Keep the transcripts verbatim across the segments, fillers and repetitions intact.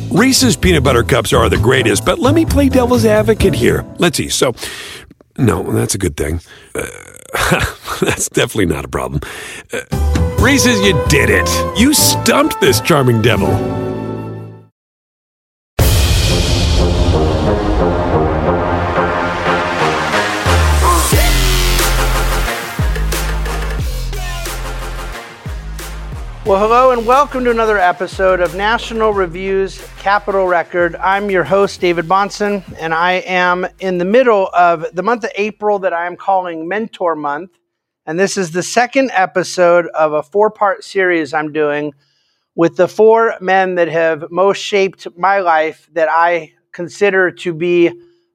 Reese's peanut butter cups are the greatest, but let me play devil's advocate here. Let's see. So, no, that's a good thing. Uh, that's definitely not a problem. Uh, Reese's, you did it. You stumped this charming devil. Well, hello and welcome to another episode of National Review's Capitol Record. I'm your host, David Bahnsen, and I am in the middle of the month of April that I am calling Mentor Month. And this is the second episode of a four-part series I'm doing with the four men that have most shaped my life that I consider to be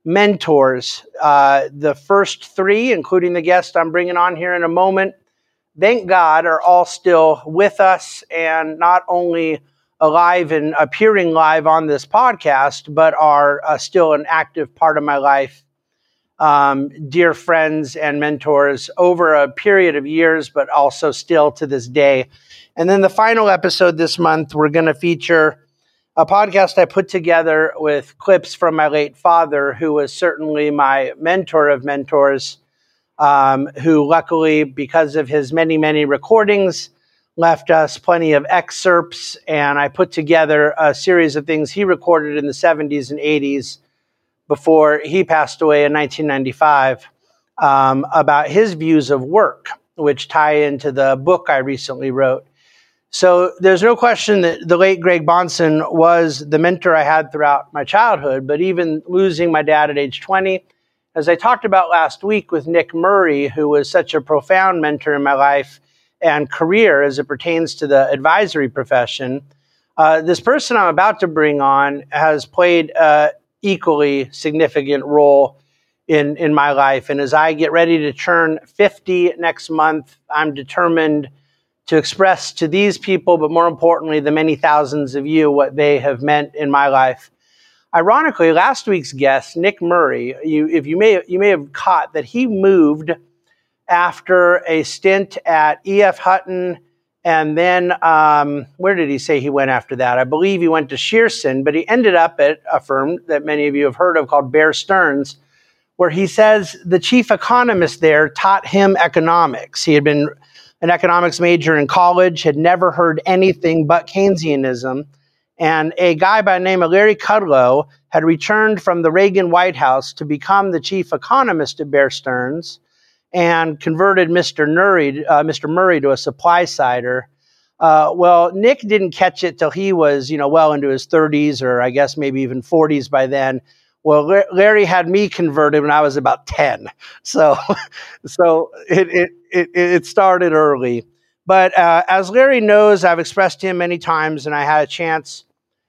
mentors. Uh, the first three, including the guest I'm bringing on here in a moment, thank God, are all still with us and not only alive and appearing live on this podcast, but are uh, still an active part of my life. Um, dear friends and mentors over a period of years, but also still to this day. And then the final episode this month, we're going to feature a podcast I put together with clips from my late father, who was certainly my mentor of mentors. Um, who luckily, because of his many, many recordings, left us plenty of excerpts. And I put together a series of things he recorded in the seventies and eighties before he passed away in nineteen ninety-five um, about his views of work, which tie into the book I recently wrote. So there's no question that the late Greg Bahnsen was the mentor I had throughout my childhood, but even losing my dad at age twenty, as I talked about last week with Nick Murray, who was such a profound mentor in my life and career as it pertains to the advisory profession, uh, this person I'm about to bring on has played an equally significant role in, in my life. And as I get ready to turn fifty next month, I'm determined to express to these people, but more importantly, the many thousands of you, what they have meant in my life. Ironically, last week's guest, Nick Murray, you, if you may, you may have caught that he moved after a stint at E F. Hutton, and then um, where did he say he went after that? I believe he went to Shearson, but he ended up at a firm that many of you have heard of called Bear Stearns, where he says the chief economist there taught him economics. He had been an economics major in college, had never heard anything but Keynesianism. And a guy by the name of Larry Kudlow had returned from the Reagan White House to become the chief economist at Bear Stearns and converted Mister Murray, uh, Mister Murray to a supply sider. Uh, well, Nick didn't catch it till he was, you know, well into his thirties, or I guess maybe even forties by then. Well, Larry had me converted when I was about ten. So, so it, it, it, it started early. But uh, as Larry knows, I've expressed to him many times, and I had a chance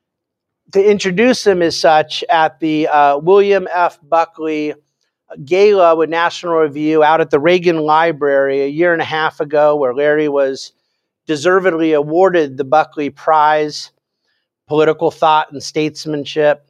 to introduce him as such at the uh, William F. Buckley Gala with National Review out at the Reagan Library a year and a half ago, where Larry was deservedly awarded the Buckley Prize, Political Thought and Statesmanship.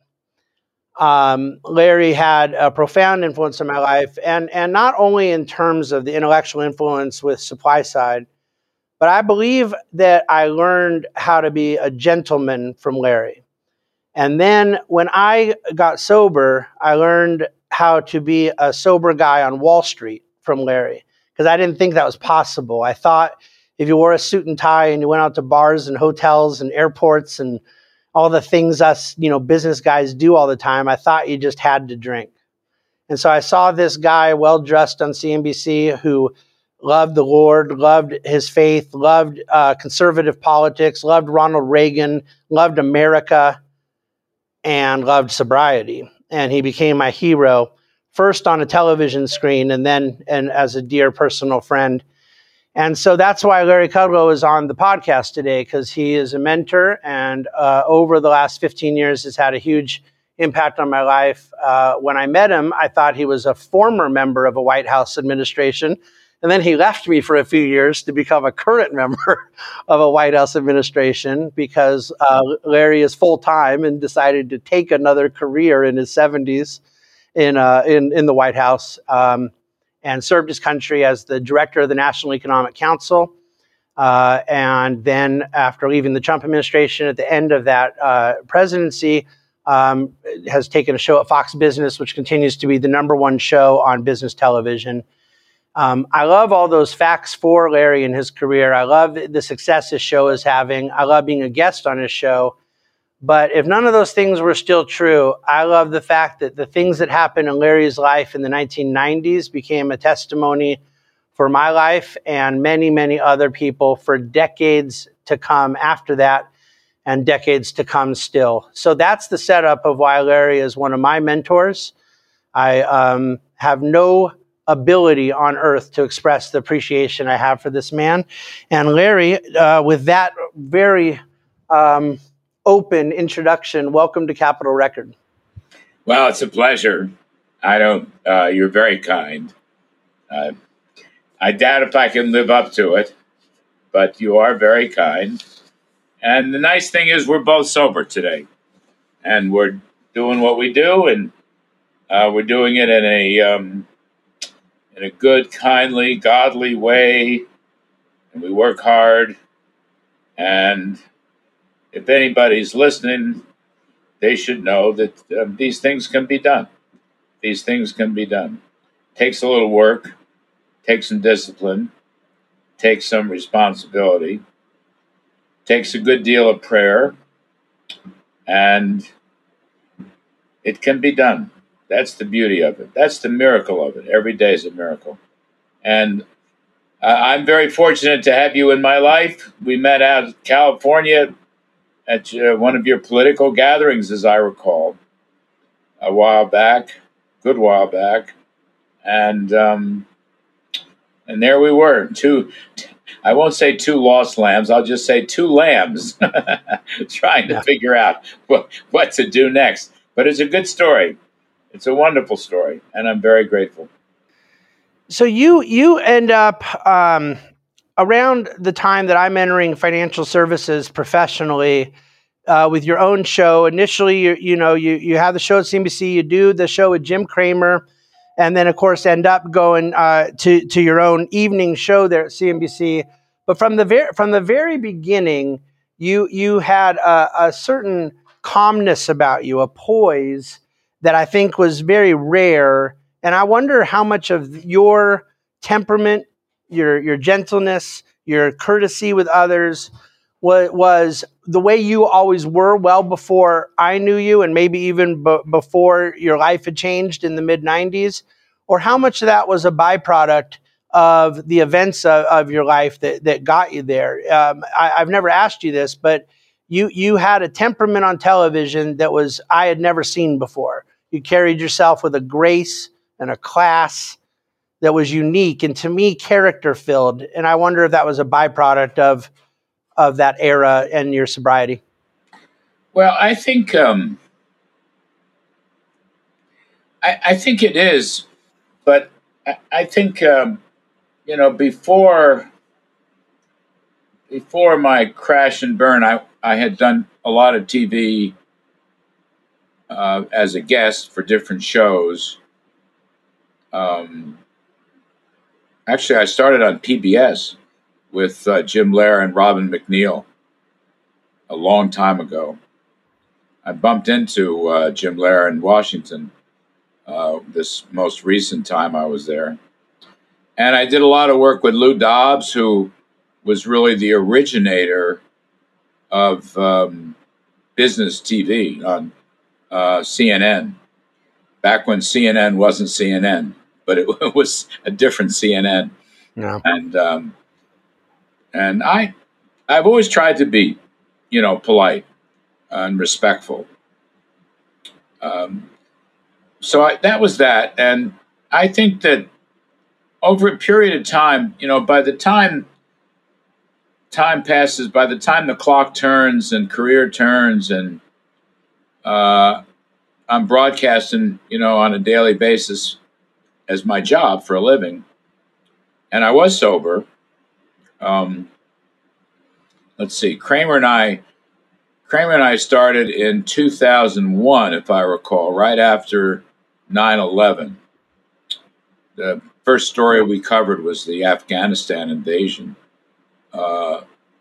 Um, Larry had a profound influence on my life, and, and not only in terms of the intellectual influence with supply side, but I believe that I learned how to be a gentleman from Larry. And then when I got sober, I learned how to be a sober guy on Wall Street from Larry, because I didn't think that was possible. I thought if you wore a suit and tie and you went out to bars and hotels and airports and all the things us, you know, business guys do all the time, I thought you just had to drink. And so I saw this guy well-dressed on C N B C who loved the Lord, loved his faith, loved uh, conservative politics, loved Ronald Reagan, loved America, and loved sobriety. And he became my hero, first on a television screen and then and as a dear personal friend. And so that's why Larry Kudlow is on the podcast today, because he is a mentor, and uh, over the last fifteen years has had a huge impact on my life. Uh, when I met him, I thought he was a former member of a White House administration. And then he left me for a few years to become a current member of a White House administration, because uh, Larry is full-time and decided to take another career in his seventies in uh, in, in the White House, um, and served his country as the director of the National Economic Council, Uh, and then after leaving the Trump administration at the end of that uh, presidency, um, has taken a show at Fox Business, which continues to be the number one show on business television. Um, I love all those facts for Larry in his career. I love the success his show is having. I love being a guest on his show. But if none of those things were still true, I love the fact that the things that happened in Larry's life in the nineteen nineties became a testimony for my life and many, many other people for decades to come after that and decades to come still. So that's the setup of why Larry is one of my mentors. I um, have no ability on earth to express the appreciation I have for this man. And Larry, uh, with that very um, open introduction, welcome to Capitol Record. Well, it's a pleasure. I don't, uh, you're very kind. Uh, I doubt if I can live up to it, but you are very kind. And the nice thing is we're both sober today, and we're doing what we do, and uh, we're doing it in a um, in a good, kindly, godly way, and we work hard. And if anybody's listening, they should know that uh, these things can be done. These things can be done. Takes a little work, takes some discipline, takes some responsibility, takes a good deal of prayer, and it can be done. That's the beauty of it. That's the miracle of it. Every day is a miracle. And uh, I'm very fortunate to have you in my life. We met out in California at uh, one of your political gatherings, as I recall, a while back, good while back. And um, and there we were, two, I won't say two lost lambs, I'll just say two lambs trying to yeah. figure out what, what to do next. But it's a good story. It's a wonderful story, and I'm very grateful. So you you end up um, around the time that I'm entering financial services professionally uh, with your own show. Initially, you, you know, you you have the show at C N B C, you do the show with Jim Cramer, and then, of course, end up going uh, to to your own evening show there at C N B C. But from the very from the very beginning, you you had a, a certain calmness about you, a poise that I think was very rare. And I wonder how much of your temperament, your your gentleness, your courtesy with others was, was the way you always were well before I knew you, and maybe even b- before your life had changed in the mid nineties, or how much of that was a byproduct of the events of, of your life that, that got you there. Um, I, I've never asked you this, but you you had a temperament on television that was I had never seen before. You carried yourself with a grace and a class that was unique and, to me, character-filled. And I wonder if that was a byproduct of of that era and your sobriety. Well, I think um, I, I think it is, but I, I think um, you know before before my crash and burn, I I had done a lot of T V uh, as a guest for different shows. Um, actually, I started on P B S with uh, Jim Lehrer and Robin McNeil a long time ago. I bumped into uh, Jim Lehrer in Washington uh, this most recent time I was there. And I did a lot of work with Lou Dobbs, who was really the originator of um, business T V on uh, C N N, back when C N N wasn't C N N, but it, it was a different C N N. Yeah. And um, and I, I've always tried to be, you know, polite and respectful. Um, so I, that was that. And I think that over a period of time, you know, by the time time passes, by the time the clock turns and career turns and uh, I'm broadcasting, you know, on a daily basis as my job for a living, and I was sober. Um, let's see, Cramer and I, Cramer and I started in two thousand one, if I recall, right after nine eleven. The first story we covered was the Afghanistan invasion Uh,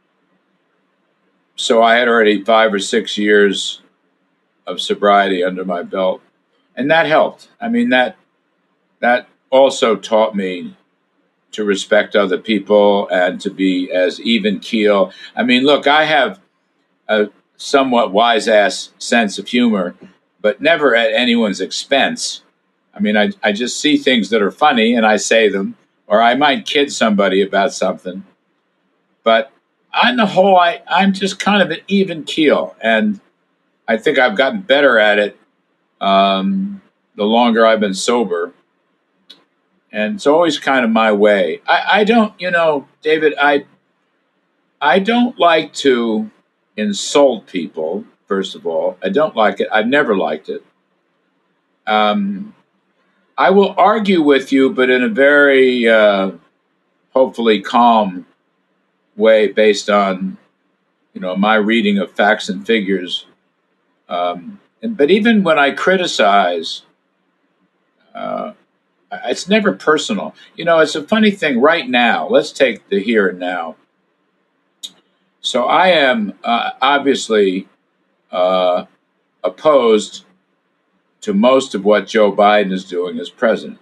so I had already five or six years of sobriety under my belt, and that helped. I mean, that that also taught me to respect other people and to be as even keel. I mean, look, I have a somewhat wise ass sense of humor, but never at anyone's expense. I mean, I, I just see things that are funny and I say them, or I might kid somebody about something. But on the whole, I, I'm just kind of an even keel. And I think I've gotten better at it um, the longer I've been sober. And it's always kind of my way. I, I don't, you know, David, I I don't like to insult people, first of all. I don't like it. I've never liked it. Um, I will argue with you, but in a very, uh, hopefully, calm way based on, you know, my reading of facts and figures. Um, and, but even when I criticize, uh, it's never personal. You know, it's a funny thing right now. Let's take the here and now. So I am uh, obviously uh, opposed to most of what Joe Biden is doing as president.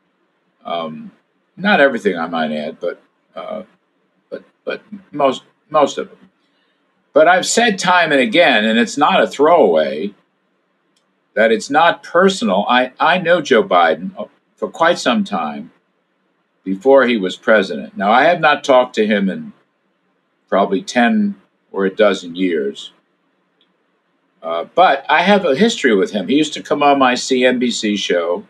Um, not everything, I might add, but uh, but but most most of it. But I've said time and again, and it's not a throwaway, that it's not personal. I, I know Joe Biden for quite some time before he was president. Now, I have not talked to him in probably ten or a dozen years. Uh, but I have a history with him. He used to come on my C N B C show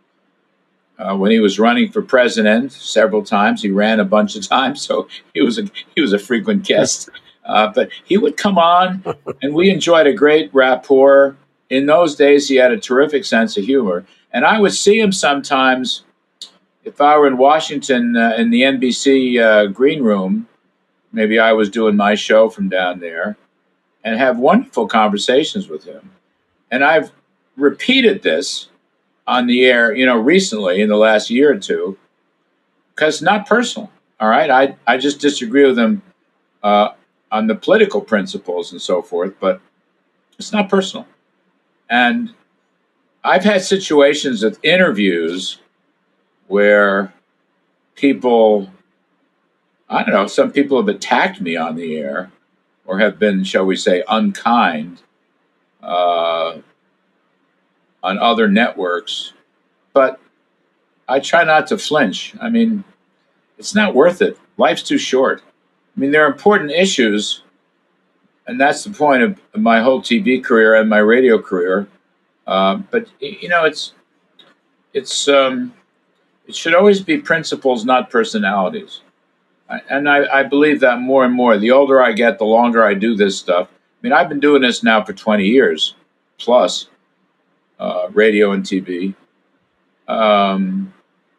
uh, when he was running for president several times. He ran a bunch of times, so he was a, he was a frequent guest. Uh, but he would come on, and we enjoyed a great rapport. In those days, he had a terrific sense of humor. And I would see him sometimes if I were in Washington uh, in the N B C uh, green room. Maybe I was doing my show from down there, and have wonderful conversations with him. And I've repeated this on the air, you know, recently in the last year or two, because it's not personal. All right. I, I just disagree with him uh, on the political principles and so forth, but it's not personal. And I've had situations with interviews where people, I don't know, some people have attacked me on the air or have been, shall we say, unkind uh, on other networks. But I try not to flinch. I mean, it's not worth it. Life's too short. I mean, there are important issues, and that's the point of my whole T V career and my radio career. Um, but, you know, it's it's um, it should always be principles, not personalities. And I, I believe that more and more. The older I get, the longer I do this stuff. I mean, I've been doing this now for twenty years plus, uh, radio and T V. Um,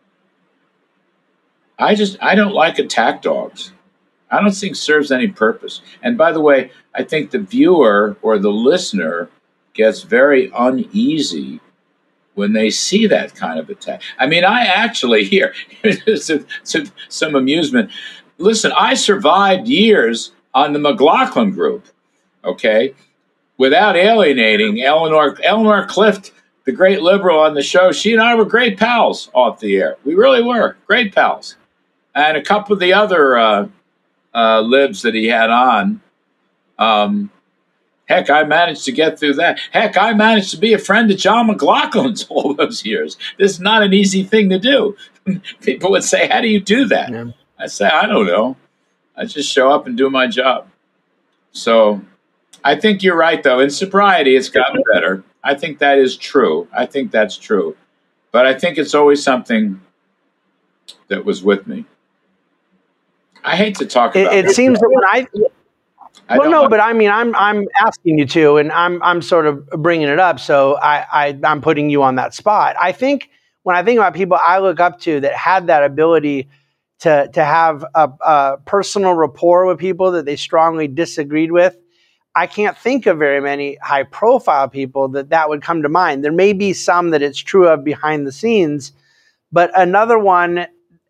I just, I don't like attack dogs. I don't think it serves any purpose. And by the way, I think the viewer or the listener gets very uneasy when they see that kind of attack. I mean, I actually, here, some, some, some amusement. Listen, I survived years on the McLaughlin group, okay, without alienating Eleanor Eleanor Clift, the great liberal on the show. She and I were great pals off the air. We really were great pals. And a couple of the other uh, uh, libs that he had on, um, heck, I managed to get through that. Heck, I managed to be a friend of John McLaughlin's all those years. This is not an easy thing to do. People would say, how do you do that? Yeah. I say, I don't know. I just show up and do my job. So I think you're right, though. In sobriety, it's gotten better. I think that is true. I think that's true. But I think it's always something that was with me. I hate to talk about it. It seems that when I... I well, no, but I mean, I'm I'm asking you to, and I'm I'm sort of bringing it up, so I, I I'm putting you on that spot. I think when I think about people I look up to that had that ability to to have a, a personal rapport with people that they strongly disagreed with, I can't think of very many high profile people that that would come to mind. There may be some that it's true of behind the scenes, but another one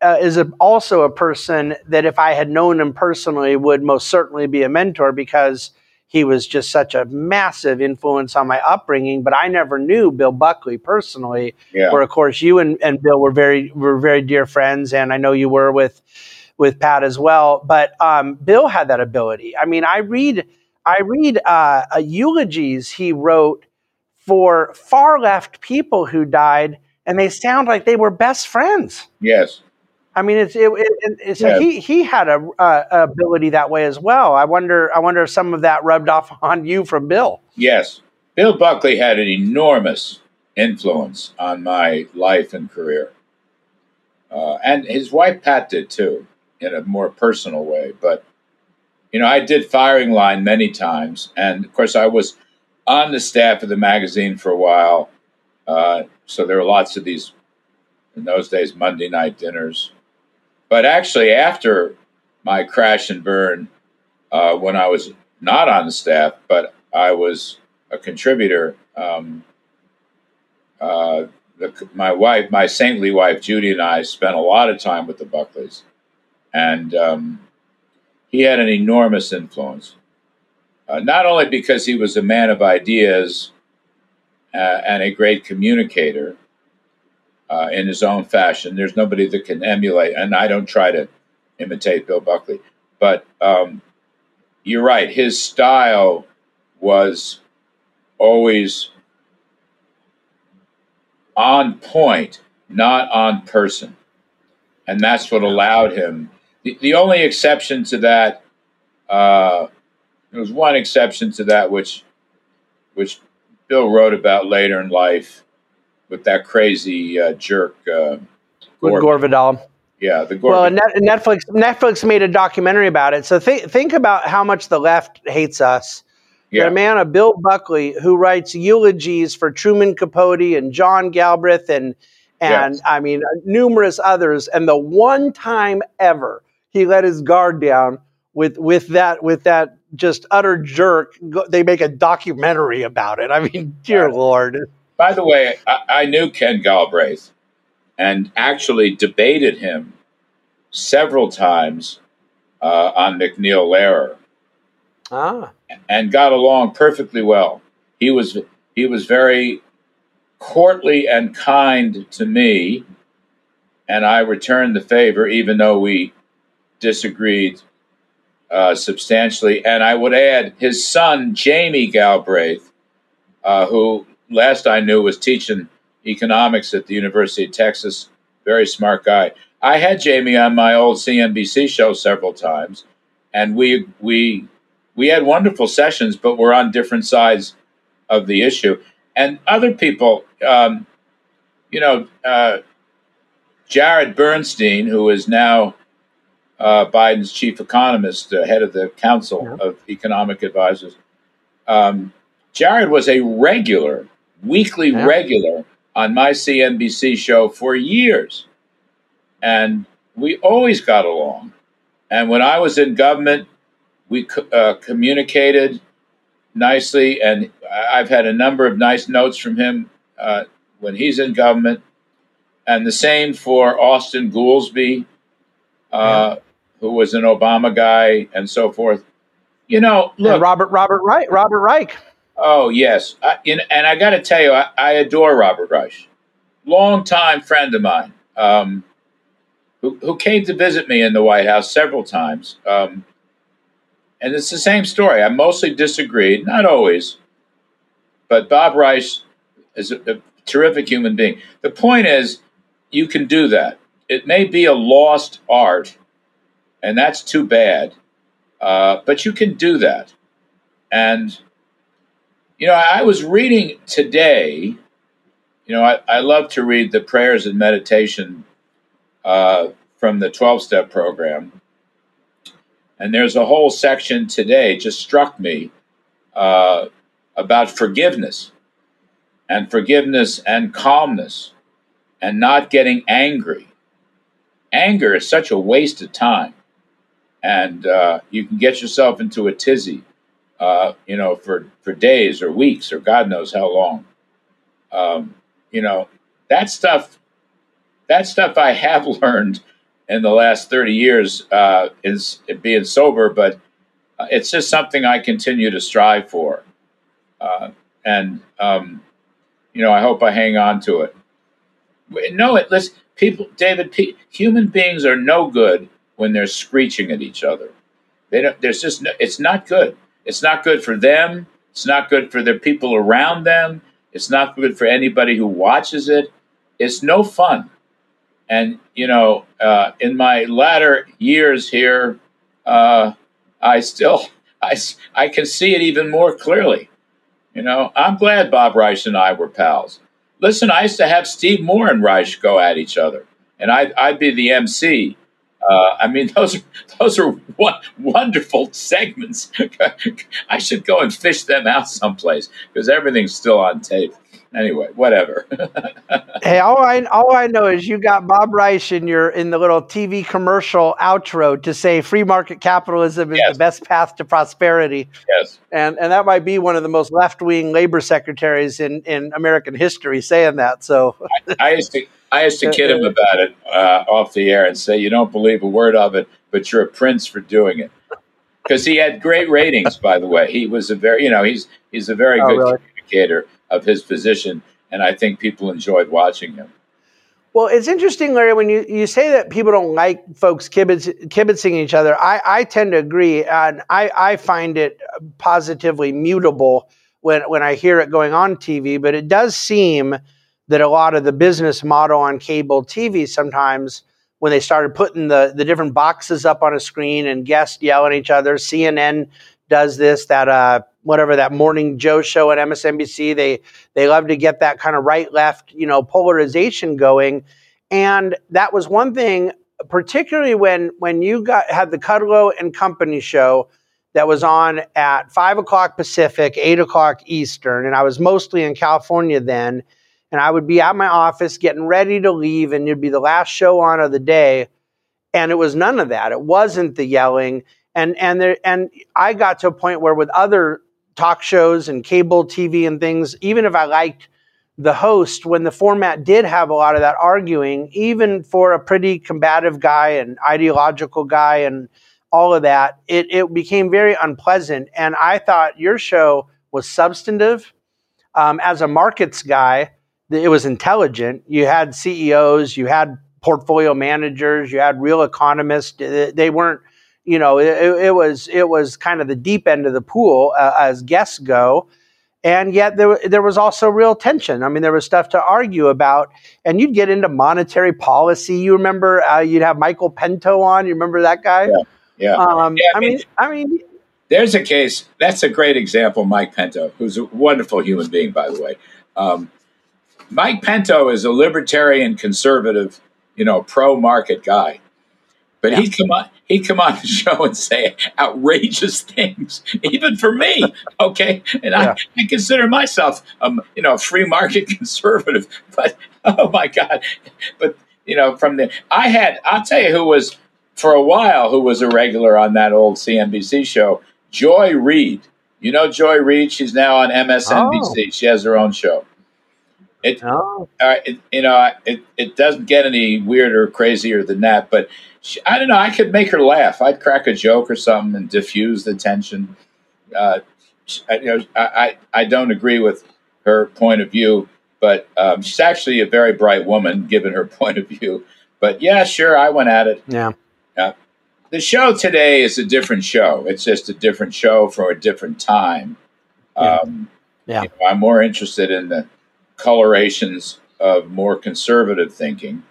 uh, is a, also a person that if I had known him personally would most certainly be a mentor, because he was just such a massive influence on my upbringing. But I never knew Bill Buckley personally, Yeah. where of course you and, and Bill were very were very dear friends, and I know you were with with Pat as well. But um, Bill had that ability. I mean, I read I read uh, uh, eulogies he wrote for far left people who died, and they sound like they were best friends. Yes. I mean, it's it, it, it, so Yeah. he he had a, a ability that way as well. I wonder I wonder if some of that rubbed off on you from Bill. Yes. Bill Buckley had an enormous influence on my life and career. Uh, and his wife, Pat, did too, in a more personal way. But, you know, I did Firing Line many times. And, of course, I was on the staff of the magazine for a while. Uh, so there were lots of these, in those days, Monday night dinners. But actually, after my crash and burn, uh, when I was not on the staff, but I was a contributor, um, uh, the, my wife, my saintly wife, Judy, and I spent a lot of time with the Buckleys. And um, he had an enormous influence, uh, not only because he was a man of ideas uh, and a great communicator uh, in his own fashion. There's nobody that can emulate, and I don't try to imitate Bill Buckley. But um, you're right, his style was always on point, not on person. And that's what allowed him. The, the only exception to that, uh, there was one exception to that, which which Bill wrote about later in life with that crazy uh, jerk. Uh, With Gore Vidal. Yeah, the Gore Well, Net- Netflix Netflix made a documentary about it. So think think about how much the left hates us. Yeah. The man of Bill Buckley, who writes eulogies for Truman Capote and John Galbraith and and Yes. I mean numerous others, and the one time ever he let his guard down with with that with that just utter jerk, go- they make a documentary about it. I mean, dear Right. Lord. By the way, I, I knew Ken Galbraith and actually debated him several times uh, on McNeil Lehrer, Ah, and got along perfectly well. He was he was very courtly and kind to me, and I returned the favor, even though we disagreed uh, substantially. And I would add, his son Jamie Galbraith, uh, who last I knew was teaching economics at the University of Texas, very smart guy. I had Jamie on my old C N B C show several times, and we we we had wonderful sessions, but we're on different sides of the issue. And other people, um, you know, uh, Jared Bernstein, who is now uh, Biden's chief economist, uh, head of the Council Yeah. of Economic Advisors. Um, Jared was a regular, weekly Yeah. regular on my C N B C show for years. And we always got along. And when I was in government, we uh, communicated nicely. And I've had a number of nice notes from him uh, when he's in government. And the same for Austin Goolsbee, uh, who was an Obama guy and so forth. You know, look. and Robert Robert Reich. Robert Reich. Oh, yes. I, you know, and I got to tell you, I, I adore Robert Reich, longtime friend of mine, um, who, who came to visit me in the White House several times. Um, and it's the same story. I mostly disagreed, not always, but Bob Reich is a, a terrific human being. The point is, you can do that. It may be a lost art, and that's too bad, uh, but you can do that. And you know, I was reading today, you know, I, I love to read the prayers and meditation uh, from the twelve-step program. And there's a whole section today, just struck me, uh, about forgiveness and forgiveness and calmness and not getting angry. Anger is such a waste of time. And uh, you can get yourself into a tizzy. Uh, you know, for, for days or weeks or God knows how long. Um, you know, that stuff, that stuff I have learned in the last thirty years uh, is being sober, but it's just something I continue to strive for. Uh, and, um, you know, I hope I hang on to it. No, it, listen, people, David, pe- human beings are no good when they're screeching at each other. They don't, there's just, no, it's not good. It's not good for them. It's not good for the people around them. It's not good for anybody who watches it. It's no fun. And, you know, uh, in my latter years here, uh, I still, I, I can see it even more clearly. You know, I'm glad Bob Reich and I were pals. Listen, I used to have Steve Moore and Reich go at each other, and I'd, I'd be the M C. Uh, I mean, those are, those are one, wonderful segments. I should go and fish them out someplace because everything's still on tape. Anyway, whatever. Hey, all I all I know is you got Bob Reich in your in the little T V commercial outro to say free market capitalism is Yes. the best path to prosperity. Yes. And and that might be one of the most left-wing labor secretaries in, in American history saying that. So I, I used to I used to kid him about it uh, off the air and say, you don't believe a word of it, but you're a prince for doing it. Because he had great ratings, by the way. He was a very, you know, he's he's a very Oh, good really? communicator of his position, and I think people enjoyed watching him. Well, it's interesting, Larry, when you, you say that people don't like folks kibitz, kibitzing each other. I, I tend to agree, and I, I find it positively mutable when, when I hear it going on T V, but it does seem that a lot of the business model on cable T V sometimes, when they started putting the, the different boxes up on a screen and guests yell at each other, C N N does this, that uh, whatever, that Morning Joe show at M S N B C, they they love to get that kind of right-left, you know, polarization going. And that was one thing, particularly when when you got had the Kudlow and Company show that was on at five o'clock Pacific, eight o'clock Eastern, and I was mostly in California then, and I would be at my office getting ready to leave, and it'd be the last show on of the day, and it was none of that. It wasn't the yelling. And and there and I got to a point where with other talk shows and cable T V and things, even if I liked the host, when the format did have a lot of that arguing, even for a pretty combative guy and ideological guy and all of that, it, it became very unpleasant. And I thought your show was substantive. Um, as a markets guy, it was intelligent. You had C E Os, you had portfolio managers, you had real economists. They weren't, you know, it, it was it was kind of the deep end of the pool uh, as guests go. And yet there, there was also real tension. I mean, there was stuff to argue about. And you'd get into monetary policy. You remember uh, you'd have Michael Pinto on. You remember that guy? Yeah. Yeah. Um, yeah I, mean, I mean, there's a case. That's a great example, Mike Pinto, who's a wonderful human being, by the way. Um, Mike Pinto is a libertarian conservative, you know, pro-market guy. But yeah. he'd come on, he'd come on the show and say outrageous things, even for me. Okay, and yeah. I, I consider myself, um, you know, a free market conservative. But oh my God! But you know, from the I had, I'll tell you who was for a while who was a regular on that old C N B C show, Joy Reid. You know Joy Reid? She's now on M S N B C. Oh. She has her own show. It, oh. uh, it you know, it it doesn't get any weirder or crazier than that, but. She, I don't know. I could make her laugh. I'd crack a joke or something and diffuse the tension. Uh, I, you know, I, I don't agree with her point of view, but um, she's actually a very bright woman, given her point of view. But yeah, sure, I went at it. Yeah. Uh, the show today is a different show. It's just a different show for a different time. Yeah. Um, yeah. You know, I'm more interested in the colorations of more conservative thinking.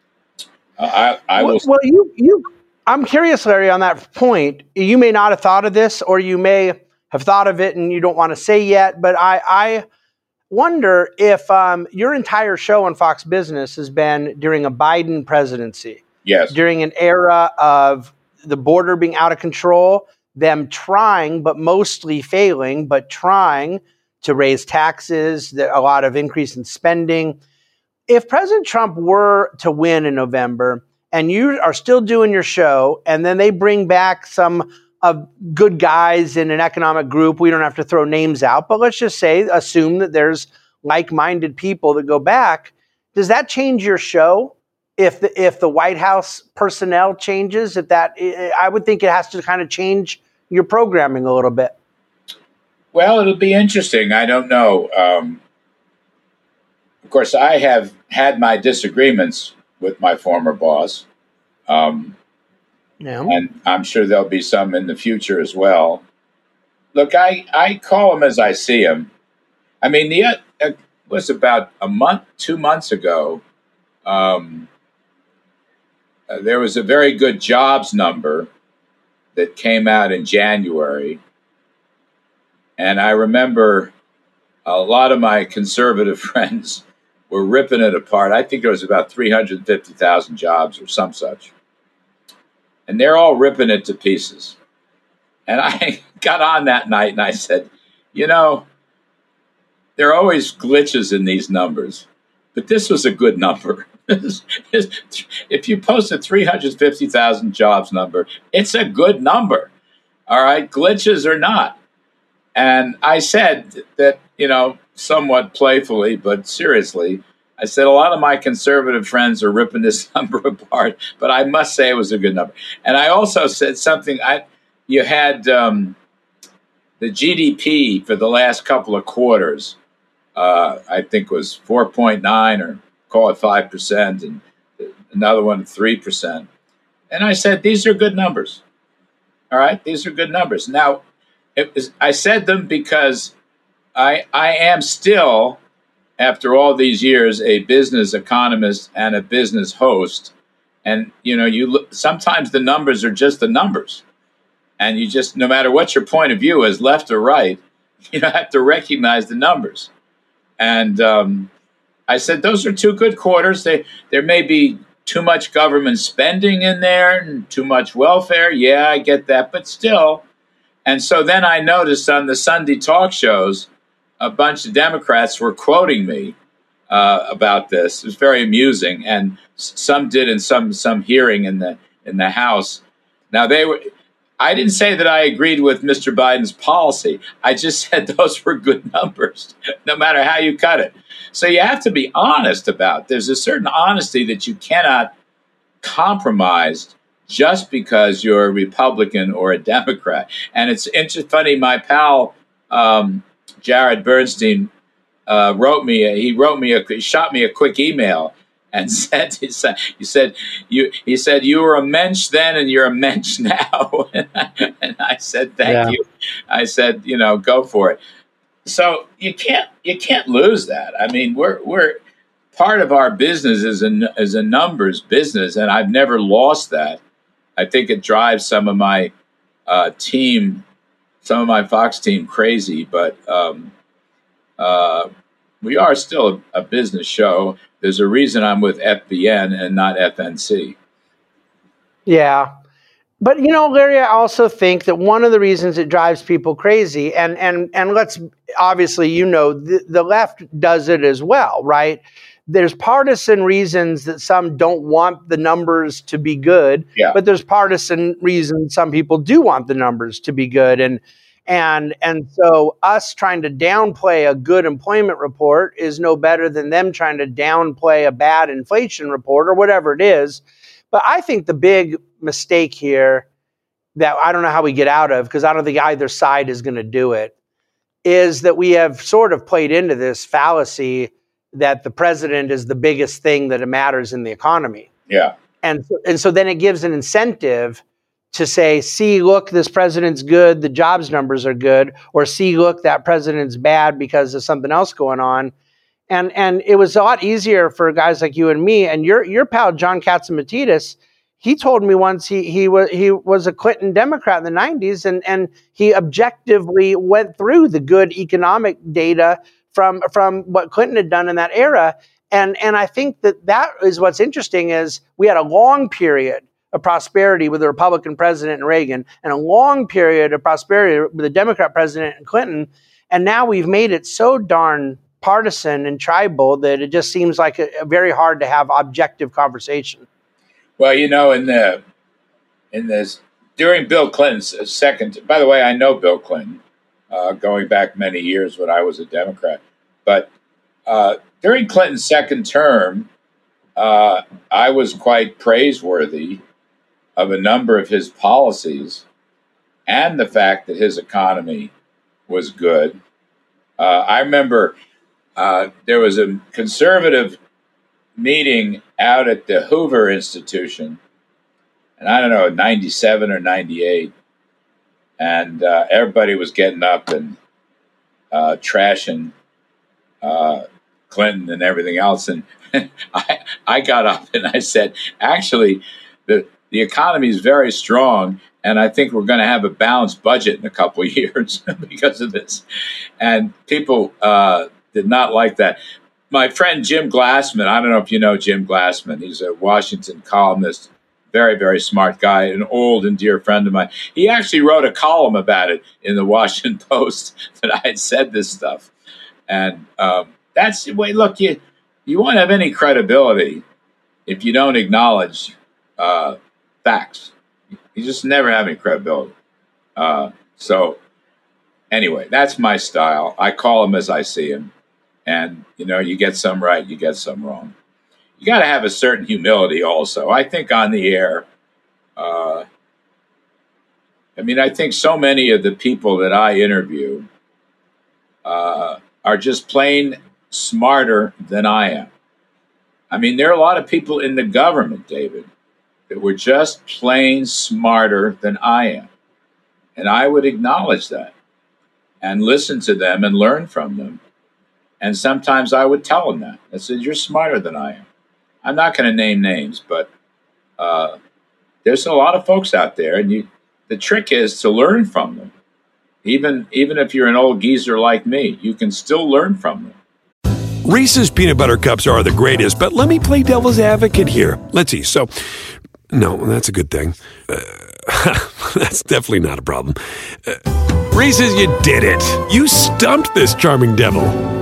I, I will. Well, you, you, I'm curious, Larry, on that point. You may not have thought of this, or you may have thought of it and you don't want to say yet, but I, I wonder if um, your entire show on Fox Business has been during a Biden presidency. Yes. During an era of the border being out of control, them trying, but mostly failing, but trying to raise taxes, a lot of increase in spending. If President Trump were to win in November and you are still doing your show and then they bring back some of good guys in an economic group, we don't have to throw names out, but let's just say, assume that there's like-minded people that go back. Does that change your show? if the if the White House personnel changes, if that, I would think it has to kind of change your programming a little bit. Well, it'll be interesting. I don't know. Um, of course, I have had my disagreements with my former boss. Um, yeah. And I'm sure there'll be some in the future as well. Look, I, I call him as I see him. I mean, the uh, it was about a month, two months ago, um, uh, there was a very good jobs number that came out in January. And I remember a lot of my conservative friends were ripping it apart. I think there was about three hundred fifty thousand jobs or some such. And they're all ripping it to pieces. And I got on that night and I said, you know, there are always glitches in these numbers, but this was a good number. If you post a three hundred fifty thousand jobs number, it's a good number. All right, glitches or not. And I said that, you know, somewhat playfully, but seriously, I said a lot of my conservative friends are ripping this number apart, but I must say it was a good number. And I also said something. I you had um, the G D P for the last couple of quarters, uh, I think was four point nine or call it five percent, and another one three percent. And I said, these are good numbers. All right, these are good numbers. Now, it was, I said them because I I am still, after all these years, a business economist and a business host. And, you know, you look, sometimes the numbers are just the numbers. And you just, no matter what your point of view is, left or right, you have to recognize the numbers. And um, I said, those are two good quarters. They, there may be too much government spending in there and too much welfare. Yeah, I get that. But still. And so then I noticed on the Sunday talk shows, a bunch of Democrats were quoting me uh, about this. It was very amusing, and some did in some some hearing in the in the House. Now they were. I didn't say that I agreed with Mister Biden's policy. I just said those were good numbers, no matter how you cut it. So you have to be honest about. There's a certain honesty that you cannot compromise just because you're a Republican or a Democrat. And it's interesting. Funny, my pal. Um, Jared Bernstein uh, wrote me. A, he wrote me. A, he shot me a quick email and said, "He said, he said, you. He said you were a mensch then, and you're a mensch now." and, I, and I said, "Thank Yeah. you." I said, "You know, go for it." So you can't you can't lose that. I mean, we're we're part of our business is a is a numbers business, and I've never lost that. I think it drives some of my uh, team. Some of my Fox team crazy, but um, uh, we are still a, a business show. There's a reason I'm with F B N and not F N C. Yeah. But, you know, Larry, I also think that one of the reasons it drives people crazy, and and and let's obviously, you know, the, the left does it as well, right? There's partisan reasons that some don't want the numbers to be good, Yeah. but there's partisan reasons some people do want the numbers to be good. And and and so us trying to downplay a good employment report is no better than them trying to downplay a bad inflation report or whatever it is. But I think the big mistake here that I don't know how we get out of, because I don't think either side is going to do it, is that we have sort of played into this fallacy that the president is the biggest thing that matters in the economy. Yeah. And, and so then it gives an incentive to say, see, look, this president's good, the jobs numbers are good, or see, look, that president's bad because of something else going on. And and it was a lot easier for guys like you and me, and your your pal, John Catsimatidis, he told me once he he was he was a Clinton Democrat in the nineties, and and he objectively went through the good economic data from from what Clinton had done in that era. And and I think that that is what's interesting is we had a long period of prosperity with the Republican president and Reagan, and a long period of prosperity with the Democrat president and Clinton. And now we've made it so darn partisan and tribal that it just seems like a, a very hard to have objective conversation. Well, you know, in the in this during Bill Clinton's second. By the way, I know Bill Clinton, uh, going back many years when I was a Democrat. But uh, during Clinton's second term, uh, I was quite praiseworthy of a number of his policies and the fact that his economy was good. Uh, I remember uh, there was a conservative meeting out at the Hoover Institution, and I don't know, ninety-seven or ninety-eight, and uh, everybody was getting up and uh, trashing uh, Clinton and everything else, and I, I got up and I said, actually, the the economy is very strong, and I think we're going to have a balanced budget in a couple of years because of this. And people uh, did not like that. My friend Jim Glassman, I don't know if you know Jim Glassman. He's a Washington columnist, very, very smart guy, an old and dear friend of mine. He actually wrote a column about it in the Washington Post that I had said this stuff. And um, that's, wait, look, you, you won't have any credibility if you don't acknowledge uh, facts. You just never have any credibility. Uh, so anyway, that's my style. I call him as I see him. And, you know, you get some right, you get some wrong. You got to have a certain humility also. I think on the air, uh, I mean, I think so many of the people that I interview uh, are just plain smarter than I am. I mean, there are a lot of people in the government, David, that were just plain smarter than I am. And I would acknowledge that and listen to them and learn from them. And sometimes I would tell them that. I said, you're smarter than I am. I'm not going to name names, but uh, there's a lot of folks out there. And you, the trick is to learn from them. Even, even if you're an old geezer like me, you can still learn from them. Reese's Peanut Butter Cups are the greatest, but let me play devil's advocate here. Let's see. So, no, that's a good thing. Uh, that's definitely not a problem. Uh, Reese's, you did it. You stumped this charming devil.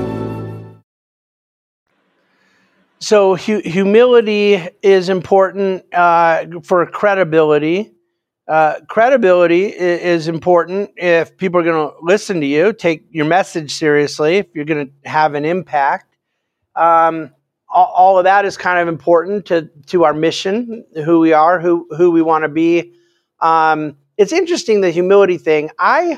So hu- humility is important uh, for credibility. Uh, credibility is, is important if people are going to listen to you, take your message seriously, if you're going to have an impact. Um, all, all of that is kind of important to, to our mission, who we are, who, who we want to be. Um, it's interesting, the humility thing. I,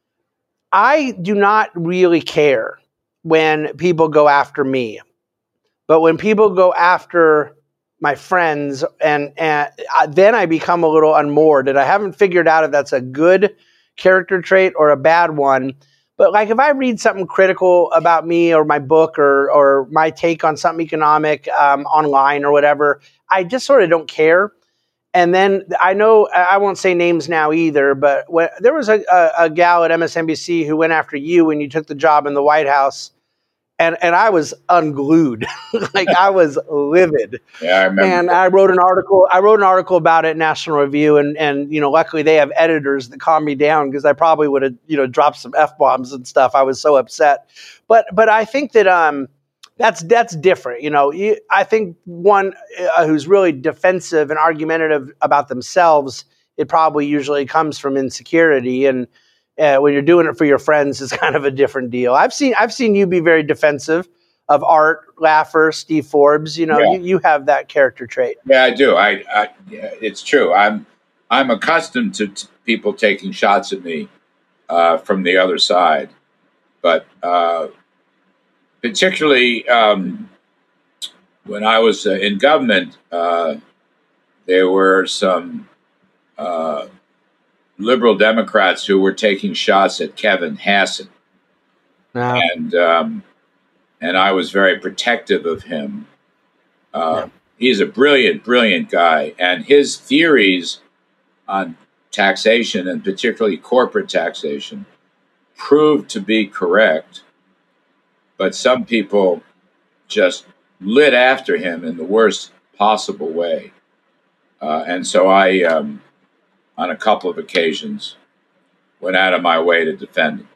I do not really care when people go after me. But when people go after my friends, and, and I, then I become a little unmoored, and I haven't figured out if that's a good character trait or a bad one. But like if I read something critical about me or my book or or my take on something economic um, online or whatever, I just sort of don't care. And then I know, I won't say names now either, but when, there was a, a, a gal at M S N B C who went after you when you took the job in the White House. And and I was unglued, like I was livid. Yeah, I remember. And I wrote an article. I wrote an article about it in National Review, and and you know, luckily they have editors that calm me down because I probably would have you know dropped some F-bombs and stuff. I was so upset. But but I think that um that's that's different. You know, you, I think one uh, who's really defensive and argumentative about themselves, it probably usually comes from insecurity. And Uh, when you're doing it for your friends, it's kind of a different deal. I've seen I've seen you be very defensive of Art Laffer, Steve Forbes. You know, Yeah. you, you have that character trait. Yeah, I do. I, I yeah, it's true. I'm I'm accustomed to t- people taking shots at me uh, from the other side, but uh, particularly um, when I was uh, in government, uh, there were some uh, liberal Democrats who were taking shots at Kevin Hassan, Uh, and um, and I was very protective of him. Uh, Yeah. He's a brilliant, brilliant guy, and his theories on taxation, and particularly corporate taxation, proved to be correct. But some people just lit after him in the worst possible way, uh, and so I, um, on a couple of occasions, went out of my way to defend him.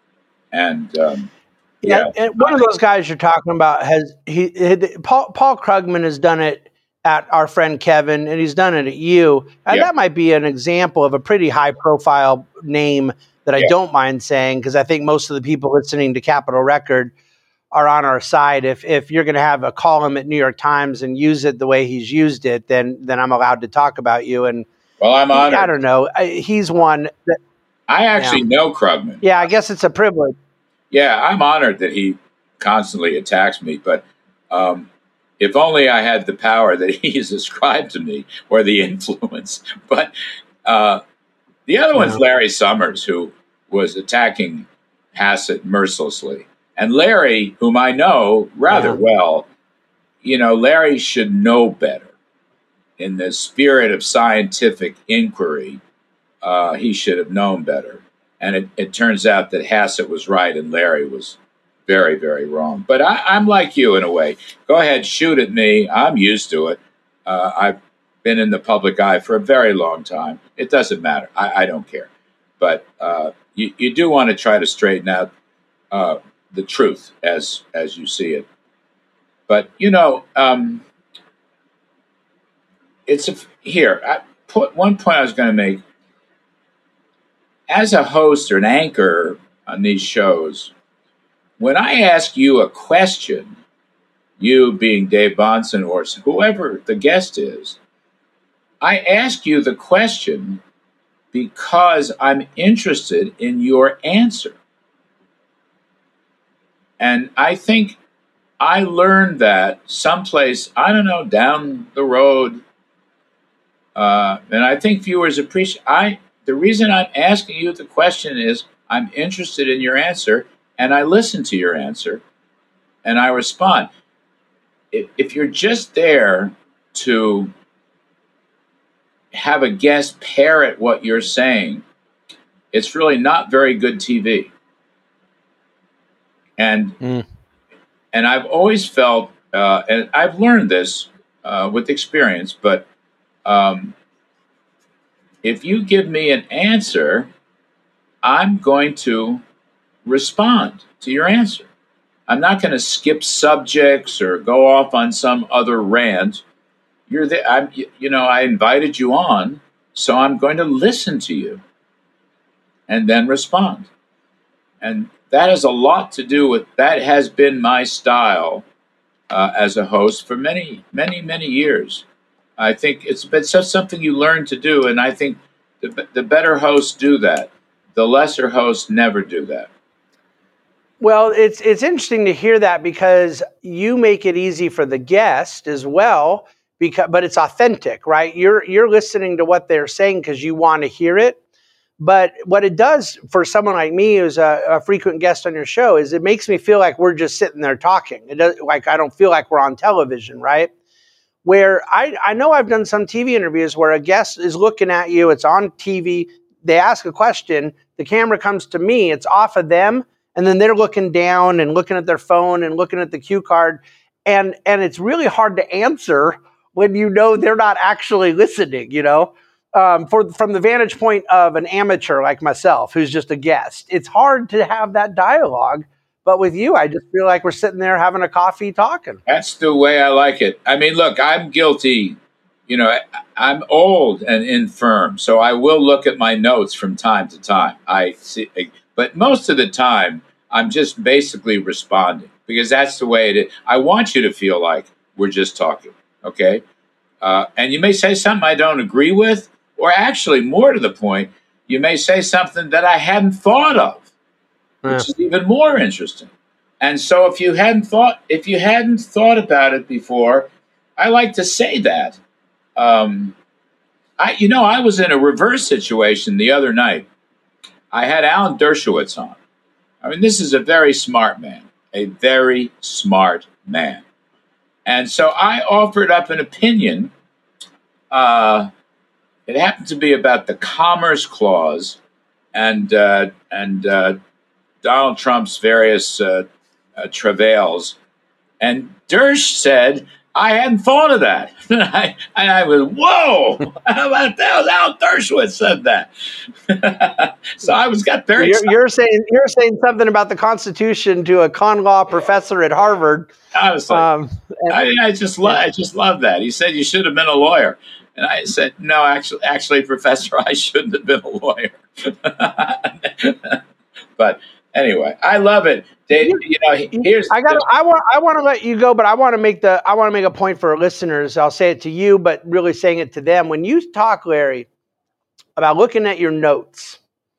And um, yeah, yeah, and one of those guys you're talking about has he, he Paul Paul Krugman has done it at our friend Kevin, and he's done it at you. And Yeah. that might be an example of a pretty high profile name that I Yeah. don't mind saying, because I think most of the people listening to Capitol Record are on our side. If if you're going to have a column at New York Times and use it the way he's used it, then then I'm allowed to talk about you. And well, I'm he, honored. I don't know. I, he's one that I actually yeah. know Krugman. Yeah, I guess it's a privilege. Yeah, I'm honored that he constantly attacks me. But um, if only I had the power that he's ascribed to me or the influence. But uh, the other yeah. one's Larry Summers, who was attacking Hassett mercilessly. And Larry, whom I know rather yeah. well, you know, Larry should know better. In the spirit of scientific inquiry, uh, he should have known better. And it, it turns out that Hassett was right and Larry was very, very wrong. But I, I'm like you in a way. Go ahead, shoot at me. I'm used to it. Uh, I've been in the public eye for a very long time. It doesn't matter. I, I don't care. But uh, you, you do want to try to straighten out uh, the truth as as you see it. But, you know, um, it's a, here, I put one point I was going to make. As a host or an anchor on these shows, when I ask you a question, you being Dave Bahnsen or whoever the guest is, I ask you the question because I'm interested in your answer. And I think I learned that someplace, I don't know, down the road. Uh, and I think viewers appreciate, I, the reason I'm asking you the question is I'm interested in your answer and I listen to your answer and I respond. If, if you're just there to have a guest parrot what you're saying, it's really not very good T V. And mm. and I've always felt, uh, and I've learned this uh, with experience, but um, if you give me an answer, I'm going to respond to your answer. I'm not going to skip subjects or go off on some other rant. You're there. I'm, you know, I invited you on, so I'm going to listen to you and then respond. And that has a lot to do with, that has been my style uh, as a host for many, many, many years. I think it's, it's just something you learn to do, and I think the, the better hosts do that. The lesser hosts never do that. Well, it's it's interesting to hear that because you make it easy for the guest as well, because but it's authentic, right? You're you're listening to what they're saying because you want to hear it. But what it does for someone like me, who's a, a frequent guest on your show, is it makes me feel like we're just sitting there talking. It does, like I don't feel like we're on television, right? Where I, I know I've done some T V interviews where a guest is looking at you, it's on T V, they ask a question, the camera comes to me, it's off of them, and then they're looking down and looking at their phone and looking at the cue card. And, and it's really hard to answer when you know they're not actually listening, you know? Um, for, from the vantage point of an amateur like myself, who's just a guest, it's hard to have that dialogue. But with you, I just feel like we're sitting there having a coffee talking. That's the way I like it. I mean, look, I'm guilty. You know, I'm old and infirm, so I will look at my notes from time to time. I see, but most of the time, I'm just basically responding because that's the way it is. I want you to feel like we're just talking, okay? Uh, and you may say something I don't agree with, or actually, more to the point, you may say something that I hadn't thought of, which yeah. is even more interesting. And so, if you hadn't thought, if you hadn't thought about it before, I like to say that. Um, I, you know, I was in a reverse situation the other night. I had Alan Dershowitz on. I mean, this is a very smart man, a very smart man. And so I offered up an opinion. Uh, it happened to be about the Commerce Clause and uh, and uh, Donald Trump's various uh, uh, travails. And Dersh said, I hadn't thought of that. And I, and I was, whoa, how about that? Al Dershowitz said that. So I was got very you're, you're saying you're saying something about the Constitution to a con law professor at Harvard. I was like, um, and, I, I just love, I just love that. He said you should have been a lawyer, and I said, no, actually, actually, Professor, I shouldn't have been a lawyer. But Anyway, I love it. They, you know, here's I got. I want. I want to let you go, but I want to make the. I want to make a point for our listeners. I'll say it to you, but really saying it to them. When you talk, Larry, about looking at your notes,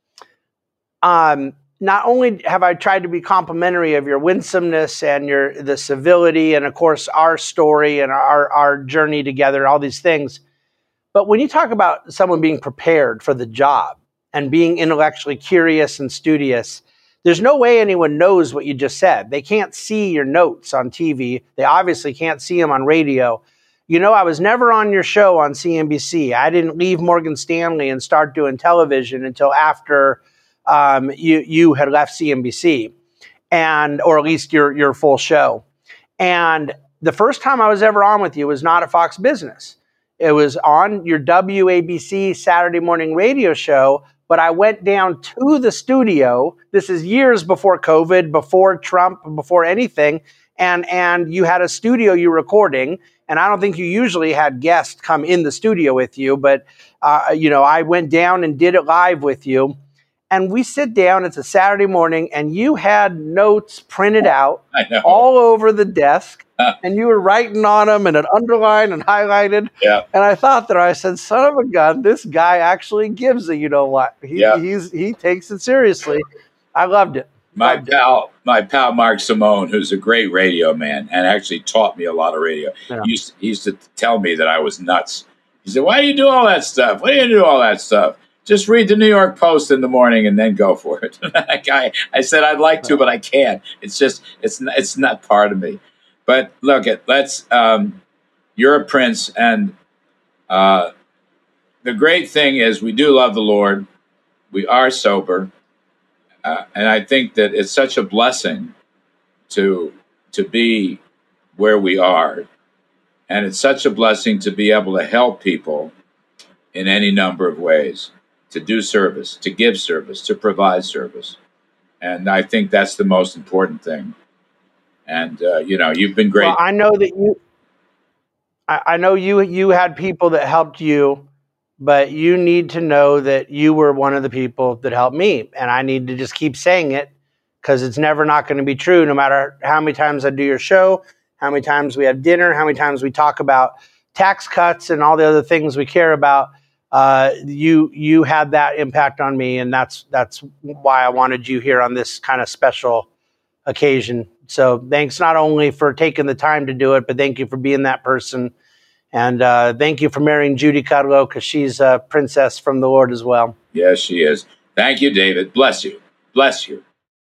um, not only have I tried to be complimentary of your winsomeness and your the civility, and of course our story and our our journey together, all these things, but when you talk about someone being prepared for the job and being intellectually curious and studious. There's no way anyone knows what you just said. They can't see your notes on T V. They obviously can't see them on radio. You know, I was never on your show on C N B C. I didn't leave Morgan Stanley and start doing television until after um, you you had left C N B C, and or at least your your full show. And the first time I was ever on with you was not at Fox Business. It was on your W A B C Saturday morning radio show. But I went down to the studio. This is years before COVID, before Trump, before anything. And and you had a studio you were recording. And I don't think you usually had guests come in the studio with you. But, uh, you know, I went down and did it live with you. And we sit down. It's a Saturday morning. And you had notes printed out all over the desk. And you were writing on them and it underlined and highlighted. Yeah. And I thought that I said, son of a gun, this guy actually gives a, you know what? He, yeah. he's, he takes it seriously. I loved it. My loved pal, it. my pal, Mark Simone, who's a great radio man and actually taught me a lot of radio. Yeah. He, used, he used to tell me that I was nuts. He said, why do you do all that stuff? Why do you do all that stuff? Just read the New York Post in the morning and then go for it. I, I said, I'd like to, but I can't. It's just, it's not, it's not part of me. But look, at let's. Um, you're a prince, and uh, the great thing is we do love the Lord. We are sober, uh, and I think that it's such a blessing to to be where we are, and it's such a blessing to be able to help people in any number of ways, to do service, to give service, to provide service, and I think that's the most important thing. And, uh, you know, you've been great. Well, I know that you, I, I know you, you had people that helped you, but you need to know that you were one of the people that helped me. And I need to just keep saying it because it's never not going to be true. No matter how many times I do your show, how many times we have dinner, how many times we talk about tax cuts and all the other things we care about. Uh, you, you had that impact on me. And that's, that's why I wanted you here on this kind of special occasion. So thanks not only for taking the time to do it, but thank you for being that person. And uh, thank you for marrying Judy Cudlow because she's a princess from the Lord as well. Yes, she is. Thank you, David. Bless you. Bless you.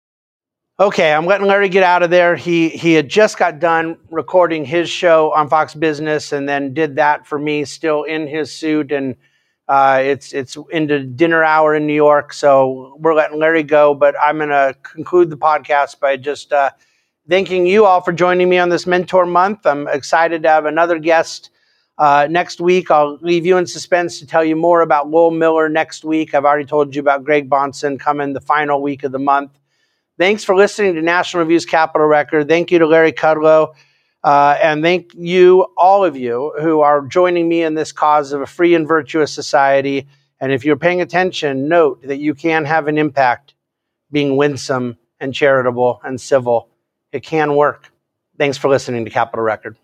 Okay, I'm letting Larry get out of there. He he had just got done recording his show on Fox Business and then did that for me still in his suit. And uh, it's it's into dinner hour in New York. So we're letting Larry go. But I'm going to conclude the podcast by just uh, thanking you all for joining me on this Mentor Month. I'm excited to have another guest uh, next week. I'll leave you in suspense to tell you more about Lowell Miller next week. I've already told you about Greg Bahnsen coming the final week of the month. Thanks for listening to National Review's Capitol Record. Thank you to Larry Kudlow. Uh, and thank you, all of you, who are joining me in this cause of a free and virtuous society. And if you're paying attention, note that you can have an impact being winsome and charitable and civil. It can work. Thanks for listening to Capitol Record.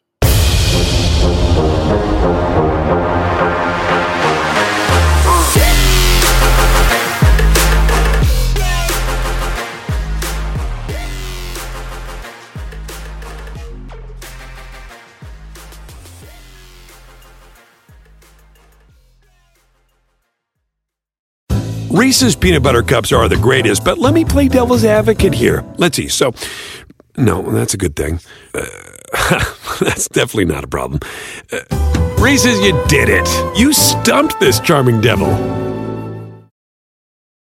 Reese's Peanut Butter Cups are the greatest, but let me play devil's advocate here. Let's see. So, no, that's a good thing. Uh, that's definitely not a problem. Uh, Reese's, you did it. You stumped this charming devil.